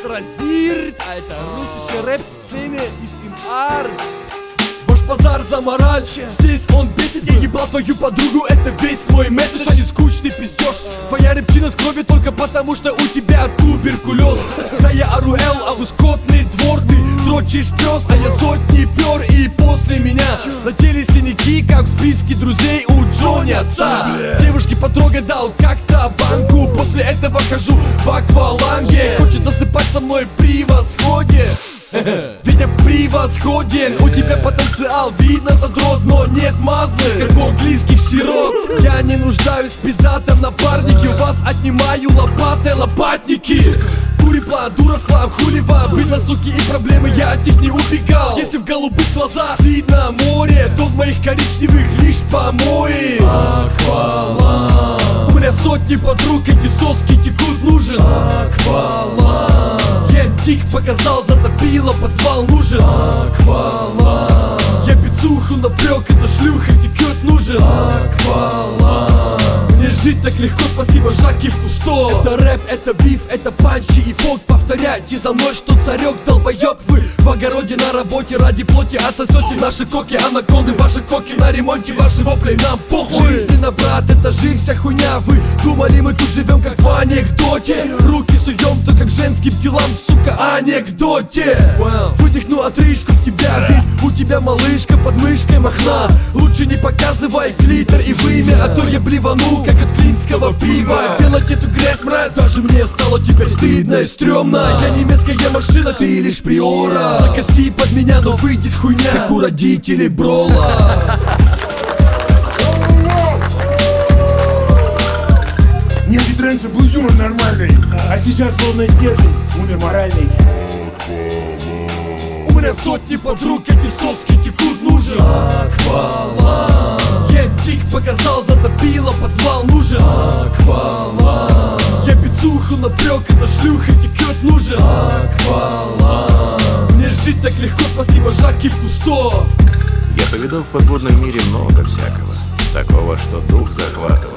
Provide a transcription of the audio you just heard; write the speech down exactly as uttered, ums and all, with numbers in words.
rasiert, Alter. Russische Rap-Szene ist im Arsch. Ваш базар за мораль, здесь он бесит. Я ебал твою подругу, это весь мой месседж. Очень скучный пиздеж. Твоя рыбчина с кровью только потому, что у тебя туберкулез. Да я Аруэл, а вы скотный двор. Ты дрочишь пес, а я сотни пер. И после меня на теле синяки, как в списке друзей у Джонни отца. Девушке потрогать дал как-то банку. После этого хожу в акваланге. Хочет засыпать со мной при восходе. Витя превосходен, у тебя потенциал, видно задрот, но нет мазы, как у английских сирот. Я не нуждаюсь в пиздатом напарнике, у вас отнимаю лопатой лопатники. Дури-план, дура в хлам, хули вам, видно суки и проблемы, я от них не убегал. Если в голубых глазах видно море, то в моих коричневых лишь помои. Акваланг. У меня сотни подруг, эти соски текут, нужен акваланг. Я им тик показал, затопило, подвал нужен акваланг. Я пиццуху напрек, эта шлюха текет, нужен акваланг. Мне жить так легко, спасибо Жаки в Кусто. Это рэп, это биф, это панчи и фолк. Повторяйте за мной, что царек, долбоеб вы. В огороде на работе ради плоти отсосете наши коки, анаконды, ваши коки на ремонте, ваши вопли нам похуй. Жизненно, брат, это же вся хуйня. Вы думали, мы тут живем как в анекдоте. Руки суем, то как женским делам, сука, анекдоте. Выдохну отрыжку в тебя, ведь у тебя малышка под мышкой махна. Лучше не показывай клитор и вымя, а то я блевану, как от клинского пива. Делать эту грязь, мразь, даже мне стало теперь стыдно и стрёмно. Я немецкая машина, ты лишь приора. Закоси под меня, но выйдет хуйня, как у родителей Брола. Нет, ведь раньше был юмор нормальный, а сейчас словно стержень, умер моральный. У меня сотни подруг, эти соски текут, нужен акваланг. Я им тик показал, затопило, подвал нужен акваланг. Я пиццуху напрек, эта шлюха текет, нужен акваланг. Мне жить так легко, спасибо Жаки в Кусто. Я повидал в подводном мире много всякого, такого, что дух захватывает.